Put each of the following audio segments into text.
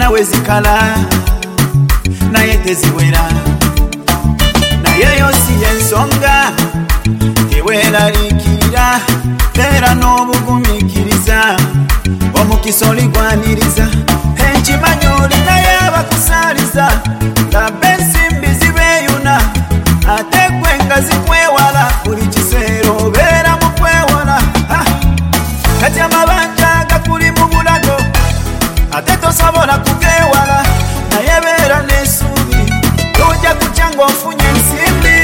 zonna wezikala naye teziwera naye yo si y'ensonga teweeraliikirira beera n'obugumikiriza omukisa oligwaniriza enkimanyi olinaye abakusaaliza laba ensimbi zibeeyuna ate gwe nga zikwewala buli kiseera obeera mu kwewala kati amabanja gakuli mu bulago ate tosobola kugeewala naye beera n'essuubi ojja kutya ng'ofunye ensimbi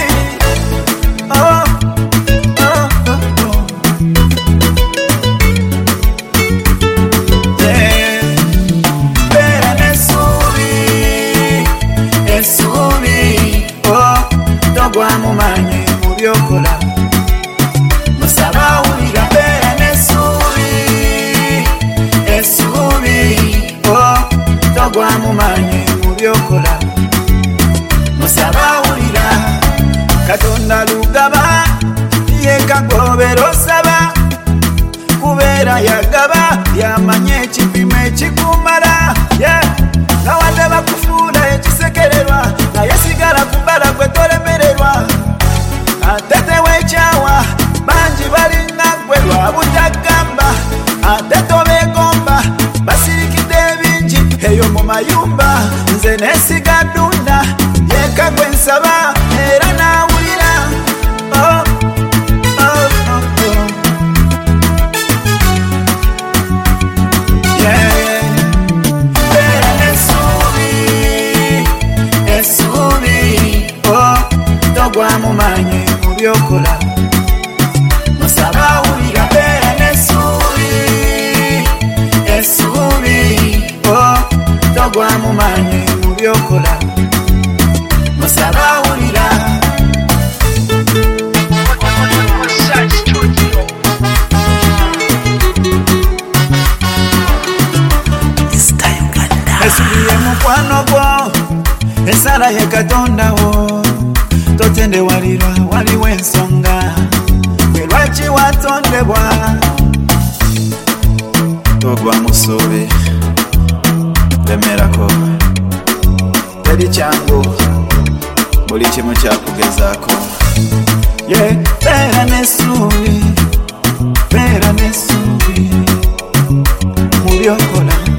beera n'essuubi essuubi togwa mu maanyi mu byokola musaba awulira beera n'essuubi essuubi togwa mu maanyi mu byokola musaba awulira katonda lugaba yekagobera osaba kubeera yagaba yamanye ekipimo ekikumala nawadde bakufuula ekisekererwa naye sigala kubala gwe tolemererwa ate tewekyawa bangi balinga gwe lwa butagamba ate tobeegomba basirikidde ebingi eyo mu mayumba nze neesiga ddunda yeka gwe nsaba era naawulira beera n'essuubi essuubi togwa mu maanyi mu byokola musaba awulira beera n'essuubi essuubi togwa mu maanyi mu byokola musaba awulira esubiye mukwano gwo esala ye katonda wo totendewalirwa waliwo ensonga gwe lwaki watondebwa togwa musuubi lemerako teri kyangu buli kimu kyakugezaako beera n'essuubi beera n'essuubi mu byokola